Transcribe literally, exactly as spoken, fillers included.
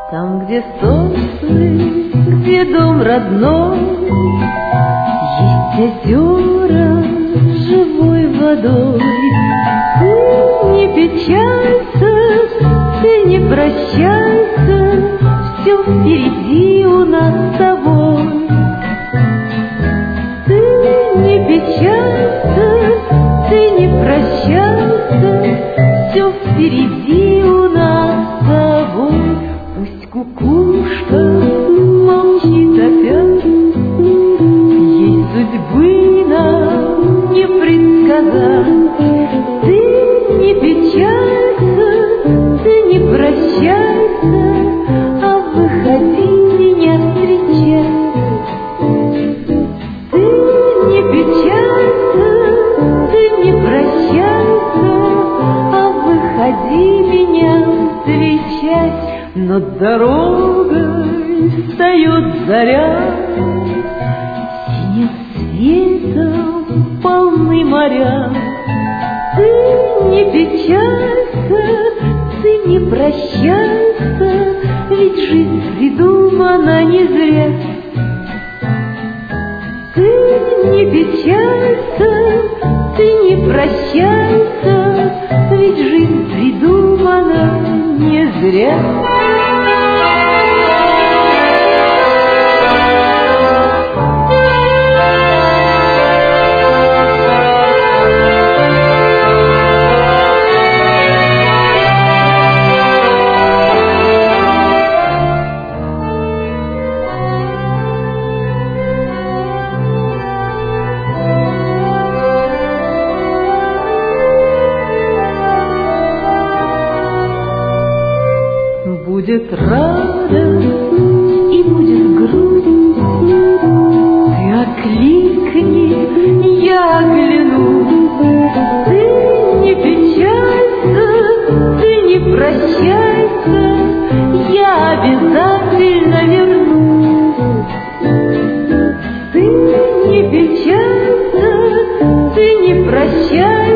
Там, где сосны, где дом родной, есть озера с живой водой. Ты не печалься, ты не прощайся, все впереди у нас с тобой. Ты не печалься, ты не прощайся, все впереди у нас с тобой. Пусть кукушка молчит опять, ей судьбы нам не предсказать. Ты не печалься, ты не прощайся, а выходи меня встречать. Ты не печалься, ты не прощайся, а выходи меня встречать. Над дорогой встает заря, синим светом полны моря. Ты не печалься, ты не прощайся, ведь жизнь придумана не зря. Ты не печалься, ты не прощайся, ведь жизнь придумана не зря. Будет радость и будет грусть, ты окликни, я оглянусь. Ты не печалься, ты не прощайся, я обязательно вернусь. Ты не печалься, ты не прощайся,